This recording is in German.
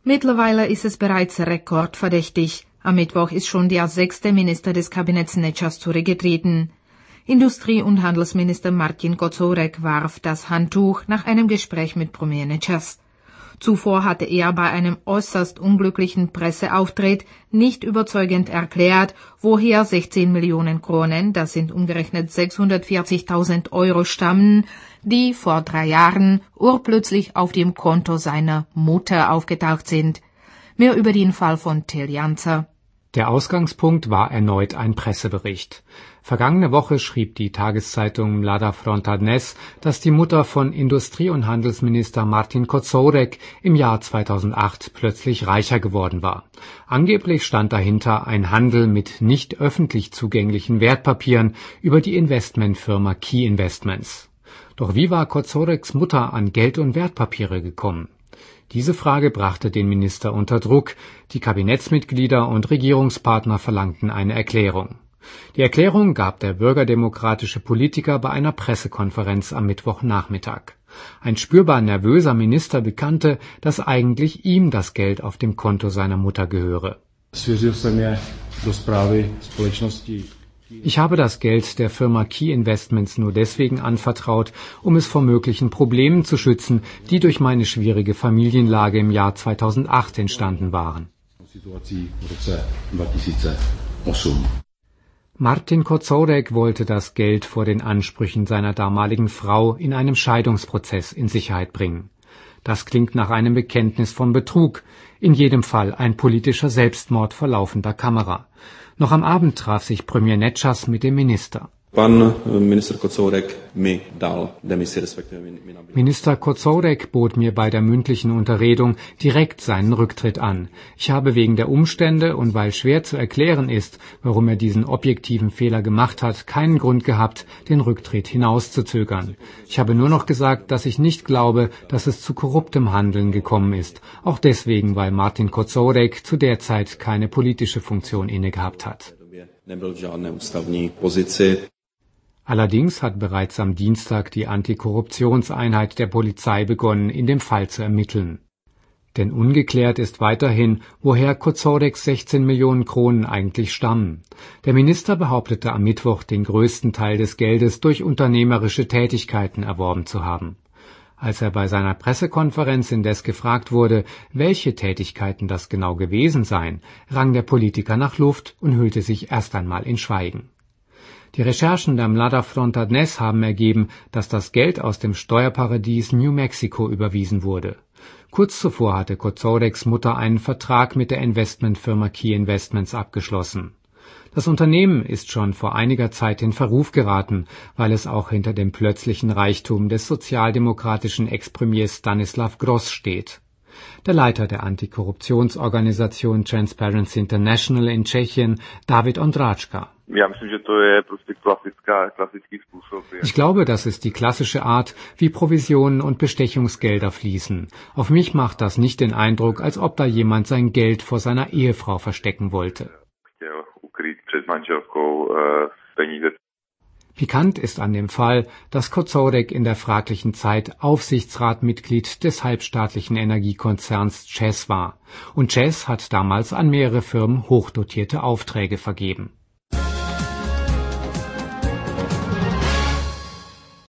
Mittlerweile ist es bereits rekordverdächtig. Am Mittwoch ist schon der 6. Minister des Kabinetts Nečas zurückgetreten. Industrie- und Handelsminister Martin Kocourek warf das Handtuch nach einem Gespräch mit Premier Nečas. Zuvor hatte er bei einem äußerst unglücklichen Presseauftritt nicht überzeugend erklärt, woher 16 Millionen Kronen, das sind umgerechnet 640.000 Euro, stammen, die vor 3 Jahren urplötzlich auf dem Konto seiner Mutter aufgetaucht sind. Mehr über den Fall von Till Janzer. Der Ausgangspunkt war erneut ein Pressebericht. Vergangene Woche schrieb die Tageszeitung Mlada Fronta Dnes, dass die Mutter von Industrie- und Handelsminister Martin Kocourek im Jahr 2008 plötzlich reicher geworden war. Angeblich stand dahinter ein Handel mit nicht öffentlich zugänglichen Wertpapieren über die Investmentfirma Key Investments. Doch wie war Kocoureks Mutter an Geld und Wertpapiere gekommen? Diese Frage brachte den Minister unter Druck. Die Kabinettsmitglieder und Regierungspartner verlangten eine Erklärung. Die Erklärung gab der bürgerdemokratische Politiker bei einer Pressekonferenz am Mittwochnachmittag. Ein spürbar nervöser Minister bekannte, dass eigentlich ihm das Geld auf dem Konto seiner Mutter gehöre. Ich habe das Geld der Firma Key Investments nur deswegen anvertraut, um es vor möglichen Problemen zu schützen, die durch meine schwierige Familienlage im Jahr 2008 entstanden waren. Martin Kocourek wollte das Geld vor den Ansprüchen seiner damaligen Frau in einem Scheidungsprozess in Sicherheit bringen. Das klingt nach einem Bekenntnis von Betrug, in jedem Fall ein politischer Selbstmord vor laufender Kamera. Noch am Abend traf sich Premier Nečas mit dem Minister. Minister Kocourek bot mir bei der mündlichen Unterredung direkt seinen Rücktritt an. Ich habe wegen der Umstände und weil schwer zu erklären ist, warum er diesen objektiven Fehler gemacht hat, keinen Grund gehabt, den Rücktritt hinauszuzögern. Ich habe nur noch gesagt, dass ich nicht glaube, dass es zu korruptem Handeln gekommen ist. Auch deswegen, weil Martin Kocourek zu der Zeit keine politische Funktion innegehabt hat. Allerdings hat bereits am Dienstag die Antikorruptionseinheit der Polizei begonnen, in dem Fall zu ermitteln. Denn ungeklärt ist weiterhin, woher Kocoureks 16 Millionen Kronen eigentlich stammen. Der Minister behauptete am Mittwoch, den größten Teil des Geldes durch unternehmerische Tätigkeiten erworben zu haben. Als er bei seiner Pressekonferenz indes gefragt wurde, welche Tätigkeiten das genau gewesen seien, rang der Politiker nach Luft und hüllte sich erst einmal in Schweigen. Die Recherchen der Mlada Fronta Dnes haben ergeben, dass das Geld aus dem Steuerparadies New Mexico überwiesen wurde. Kurz zuvor hatte Kocoureks Mutter einen Vertrag mit der Investmentfirma Key Investments abgeschlossen. Das Unternehmen ist schon vor einiger Zeit in Verruf geraten, weil es auch hinter dem plötzlichen Reichtum des sozialdemokratischen Ex-Premiers Stanislav Gross steht. Der Leiter der Antikorruptionsorganisation Transparency International in Tschechien, David Ondráčka. Ich glaube, das ist die klassische Art, wie Provisionen und Bestechungsgelder fließen. Auf mich macht das nicht den Eindruck, als ob da jemand sein Geld vor seiner Ehefrau verstecken wollte. Pikant ist an dem Fall, dass Kocourek in der fraglichen Zeit Aufsichtsratmitglied des halbstaatlichen Energiekonzerns ČEZ war. Und ČEZ hat damals an mehrere Firmen hochdotierte Aufträge vergeben.